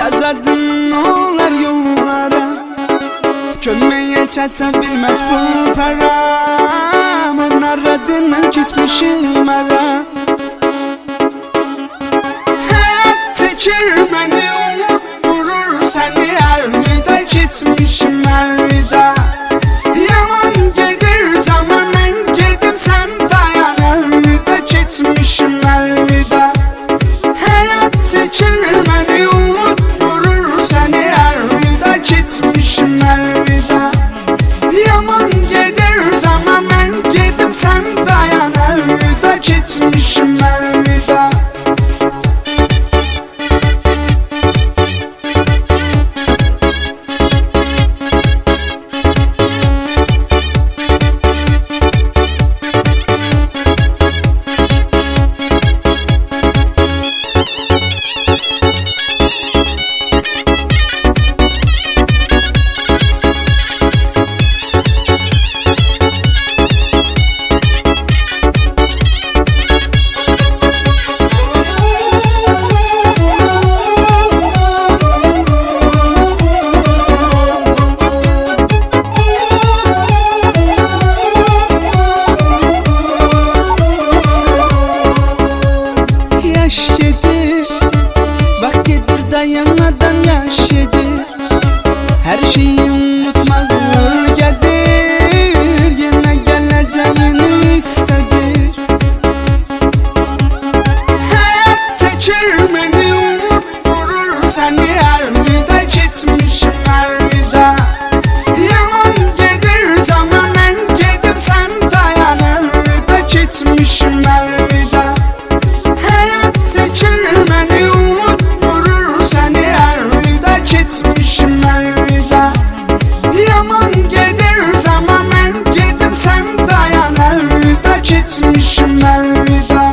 Yazadın olar yollara, çönmeye çata bilmez bu para. Mən aradığından kesmişim ara. Hayat çekir beni, umut vurur seni elvida. Geçmişim elvida. Yaman gelir zaman, ben gedim sen dayan elvida. Geçmişim elvida. Hayat çekir beni, umut vurur seni elvida. Geçmişim elvida. Yaman gelir zaman, ben gedim sen dayan elvida. Geçmişim elvida. Yaş yedi, bak gelir dayanmadan yaş yedi. Her şeyi unutmak gelir, yine geleceğini istedir. Hayat çekir beni, umut vurur seni elvida. Geçmişim elvida. Yaman gelir zaman, ben gidip sen dayan elvida. Geçmişim elvida. Çekir beni, umut vurur seni elvida. Geçmişim elvida. Yaman gelir zaman, ben gidip sen dayan elvida. Geçmişim elvida.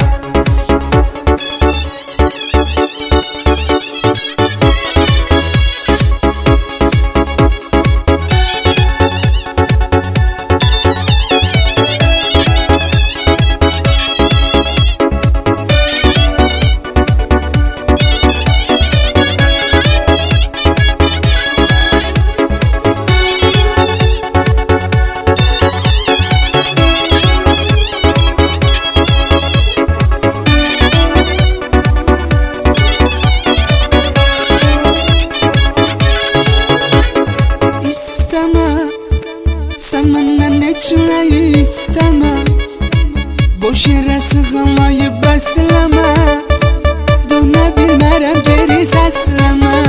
Sen benden içmeyi isteme, boş yere sığınmayı besleme. Döne bilmerem geri səsleme.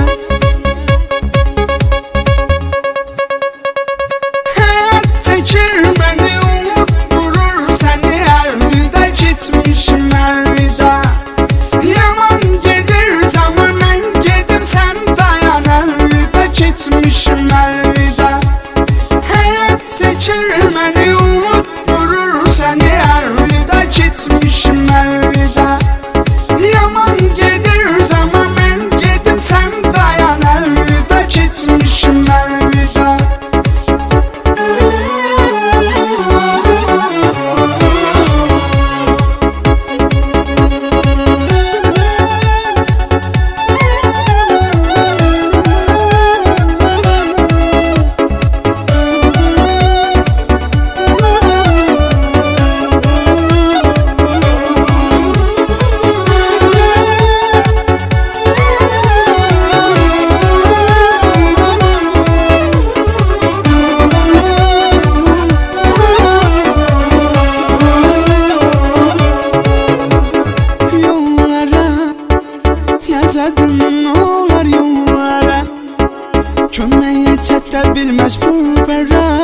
Hayat çekir beni, umut vurur seni elvida. Geçmişim elvida. Yaman gelir zaman, ben gedim sen dayan elvida. Geçmişim elvida. Çekir beni, umut vurur seni elvida. Geçmişim elvida. Yaman gelir zaman, ben gedim sen dayan elvida. Geçmişim elvida. Yazadın olar yollara, çönmeye çata bilmez bu para.